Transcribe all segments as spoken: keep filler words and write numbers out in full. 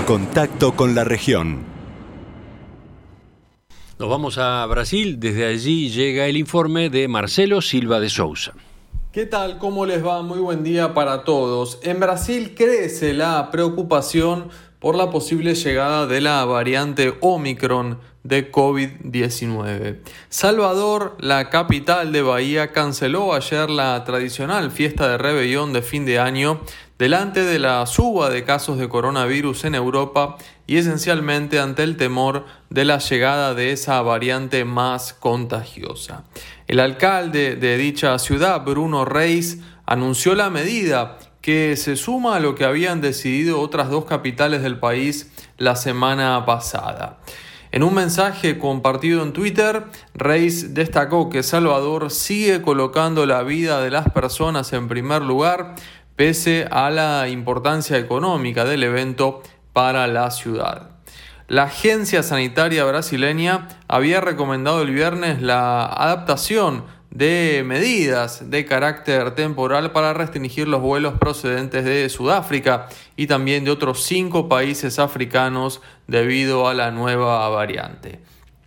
contacto con la región. Nos vamos a Brasil, desde allí llega el informe de Marcelo Silva de Sousa. ¿Qué tal? ¿Cómo les va? Muy buen día para todos. En Brasil crece la preocupación por la posible llegada de la variante Omicron de covid diecinueve. Salvador, la capital de Bahía, canceló ayer la tradicional fiesta de Réveillon de fin de año delante de la suba de casos de coronavirus en Europa y esencialmente ante el temor de la llegada de esa variante más contagiosa. El alcalde de dicha ciudad, Bruno Reis, anunció la medida que se suma a lo que habían decidido otras dos capitales del país la semana pasada. En un mensaje compartido en Twitter, Reis destacó que Salvador sigue colocando la vida de las personas en primer lugar, pese a la importancia económica del evento para la ciudad. La Agencia Sanitaria Brasileña había recomendado el viernes la adaptación de medidas de carácter temporal para restringir los vuelos procedentes de Sudáfrica y también de otros cinco países africanos debido a la nueva variante.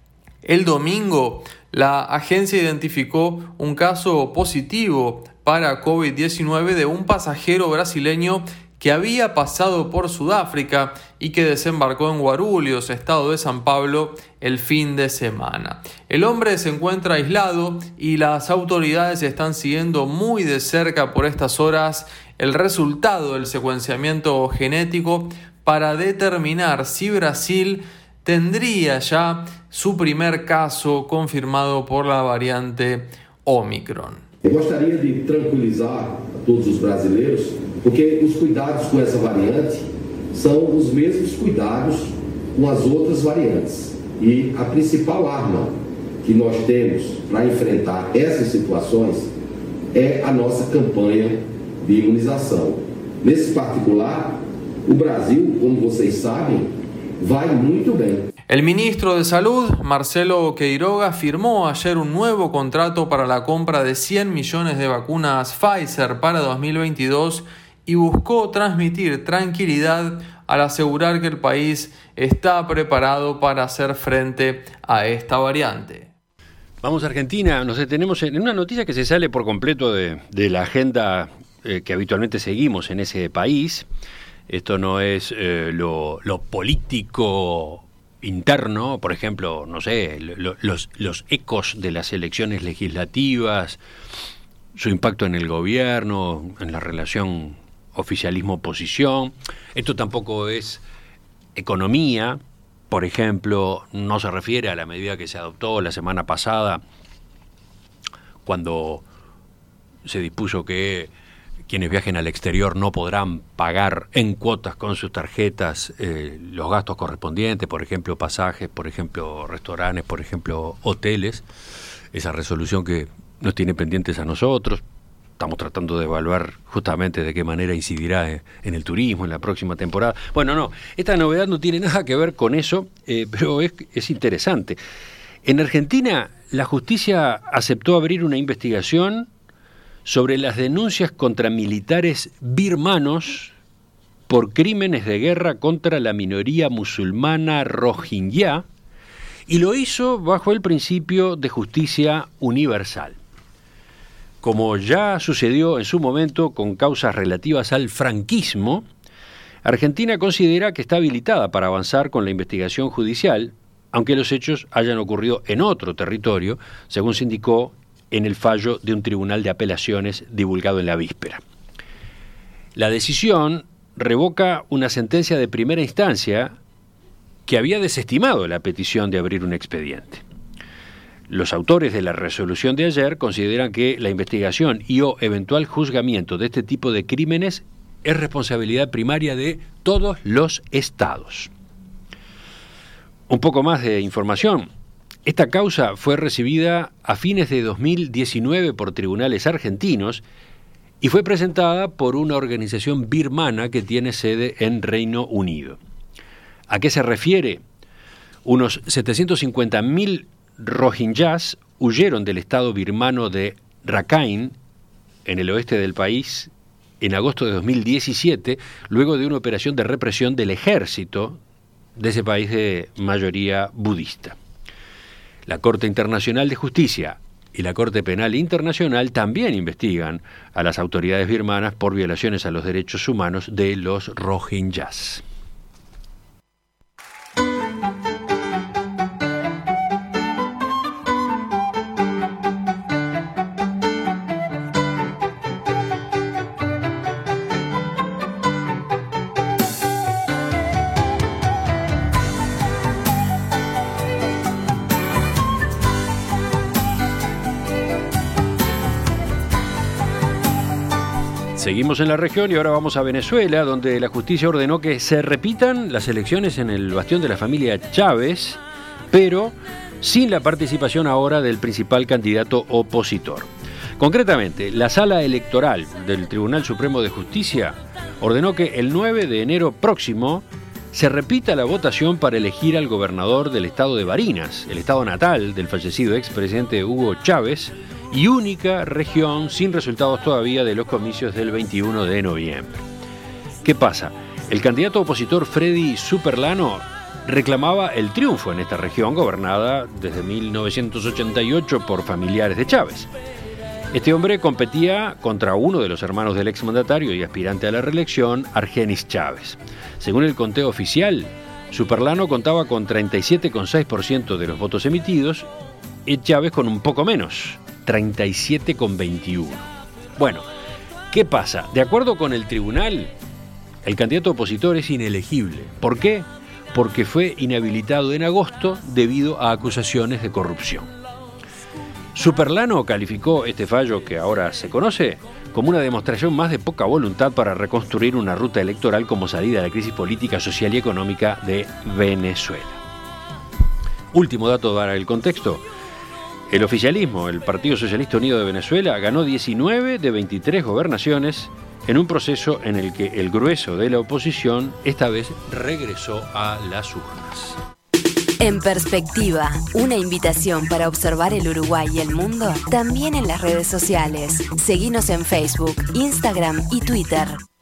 El domingo, la agencia identificó un caso positivo para covid diecinueve de un pasajero brasileño que había pasado por Sudáfrica y que desembarcó en Guarulhos, estado de San Pablo, el fin de semana. El hombre se encuentra aislado y las autoridades están siguiendo muy de cerca por estas horas el resultado del secuenciamiento genético para determinar si Brasil tendría ya su primer caso confirmado por la variante Omicron. Eu gostaria de tranquilizar a todos os brasileiros, porque os cuidados com essa variante são os mesmos cuidados com as outras variantes. E a principal arma que nós temos para enfrentar essas situações é a nossa campanha de imunização. Nesse particular, o Brasil, como vocês sabem, vai muito bem. El ministro de Salud, Marcelo Queiroga, firmó ayer un nuevo contrato para la compra de cien millones de vacunas Pfizer para dos mil veintidós y buscó transmitir tranquilidad al asegurar que el país está preparado para hacer frente a esta variante. Vamos a Argentina, nos detenemos en una noticia que se sale por completo de, de la agenda eh, que habitualmente seguimos en ese país. Esto no es eh, lo, lo político interno, por ejemplo, no sé, lo, los, los ecos de las elecciones legislativas, su impacto en el gobierno, en la relación oficialismo-oposición. Esto tampoco es economía, por ejemplo, no se refiere a la medida que se adoptó la semana pasada cuando se dispuso que quienes viajen al exterior no podrán pagar en cuotas con sus tarjetas eh, los gastos correspondientes, por ejemplo, pasajes, por ejemplo, restaurantes, por ejemplo, hoteles. Esa resolución que nos tiene pendientes a nosotros. Estamos tratando de evaluar justamente de qué manera incidirá en el turismo en la próxima temporada. Bueno, no, esta novedad no tiene nada que ver con eso, eh, pero es, es interesante. En Argentina, la justicia aceptó abrir una investigación sobre las denuncias contra militares birmanos por crímenes de guerra contra la minoría musulmana rohingya, y lo hizo bajo el principio de justicia universal. Como ya sucedió en su momento con causas relativas al franquismo, Argentina considera que está habilitada para avanzar con la investigación judicial, aunque los hechos hayan ocurrido en otro territorio, según se indicó en el fallo de un tribunal de apelaciones divulgado en la víspera. La decisión revoca una sentencia de primera instancia que había desestimado la petición de abrir un expediente. Los autores de la resolución de ayer consideran que la investigación y o eventual juzgamiento de este tipo de crímenes es responsabilidad primaria de todos los estados. Un poco más de información. Esta causa fue recibida a fines de dos mil diecinueve por tribunales argentinos y fue presentada por una organización birmana que tiene sede en Reino Unido. ¿A qué se refiere? Unos setecientos cincuenta mil rohingyas huyeron del estado birmano de Rakhine, en el oeste del país, en agosto de dos mil diecisiete, luego de una operación de represión del ejército de ese país de mayoría budista. La Corte Internacional de Justicia y la Corte Penal Internacional también investigan a las autoridades birmanas por violaciones a los derechos humanos de los rohingyas. Seguimos en la región y ahora vamos a Venezuela, donde la justicia ordenó que se repitan las elecciones en el bastión de la familia Chávez, pero sin la participación ahora del principal candidato opositor. Concretamente, la Sala Electoral del Tribunal Supremo de Justicia ordenó que el nueve de enero próximo se repita la votación para elegir al gobernador del estado de Barinas, el estado natal del fallecido expresidente Hugo Chávez, y única región sin resultados todavía de los comicios del veintiuno de noviembre. ¿Qué pasa? El candidato opositor Freddy Superlano reclamaba el triunfo en esta región gobernada desde mil novecientos ochenta y ocho por familiares de Chávez. Este hombre competía contra uno de los hermanos del exmandatario y aspirante a la reelección, Argenis Chávez. Según el conteo oficial, Superlano contaba con treinta y siete coma seis por ciento de los votos emitidos y Chávez con un poco menos, treinta y siete coma veintiuno. Bueno, ¿qué pasa? De acuerdo con el tribunal, el candidato opositor es inelegible. ¿Por qué? Porque fue inhabilitado en agosto debido a acusaciones de corrupción. Superlano calificó este fallo, que ahora se conoce, como una demostración más de poca voluntad para reconstruir una ruta electoral como salida a la crisis política, social y económica de Venezuela. Último dato para el contexto. El oficialismo, el Partido Socialista Unido de Venezuela, ganó diecinueve de veintitrés gobernaciones en un proceso en el que el grueso de la oposición esta vez regresó a las urnas. En Perspectiva, una invitación para observar el Uruguay y el mundo, también en las redes sociales. Seguinos en Facebook, Instagram y Twitter.